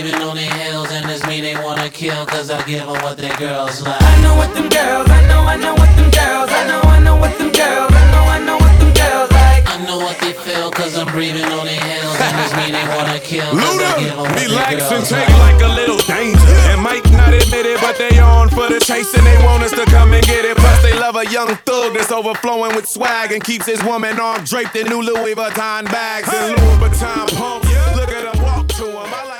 breathing on their heels, and this mean they wanna kill, cause I give them what their girls like. I know what them girls, I know what them girls, I know what them girls, I know what them girls like. I know what they feel, cause I'm breathing on their heels, and this mean they wanna kill, cause I give them what their relax girls and take like. like a little danger. And might not admit it, but they on for the chase and they want us to come and get it. Plus they love a young thug that's overflowing with swag and keeps his woman arm draped in new Louis Vuitton bags and Louis Vuitton pumps. Look at him walk to him. I like